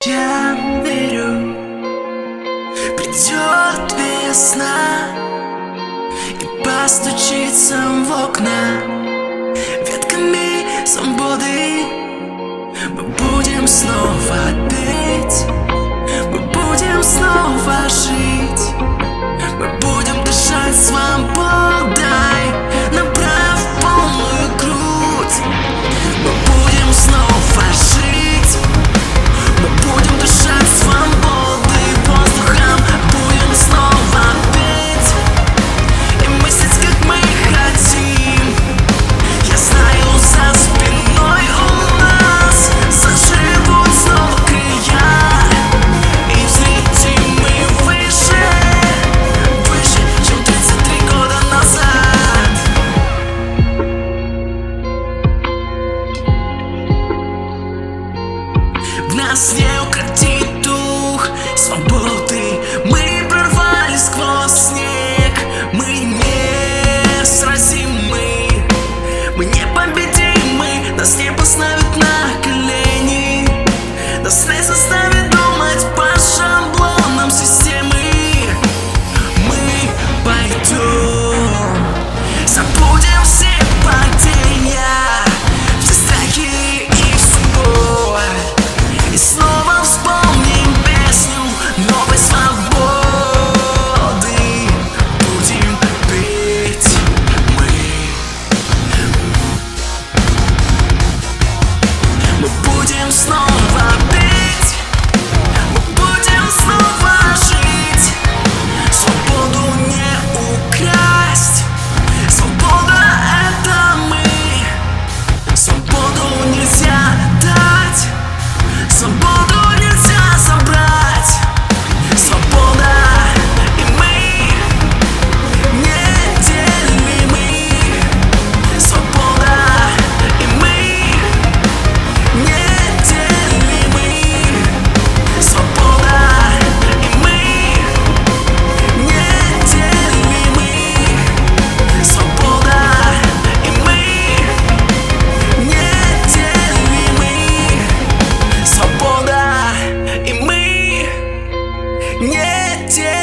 Я верю, придет весна и постучится в окна ветками свободы. Мы будем снова петь, мы будем снова жить, мы будем дышать свободой, набрав полную грудь. Мы будем снова жить, мы будем дышать свободой воздухом, будем снова петь и мыслить, как мы хотим. Я знаю, за спиной у нас заживут снова края, и взлетим мы выше, выше, чем 33 года назад. В нас не укротит дух свободы. Мы прорвались сквозь снег. Мы несразимы, мы непобедимы. Нас не поставят на колени, нас не заставят думать по шаблонам системы. Мы пойдем, забудем все падения, все страхи и все боль, и снова вспомним песню новой свободы. Будем петь мы будем снова петь, мы будем снова жить. Свободу не украсть, свобода — это мы. Свободу нельзя дать, свободу нельзя забрать. Свобода и мы неделимы. Свобода и мы неделимы. Свобода и мы неделимы. Свобода и мы неделимы. Свобода и мы неделимы.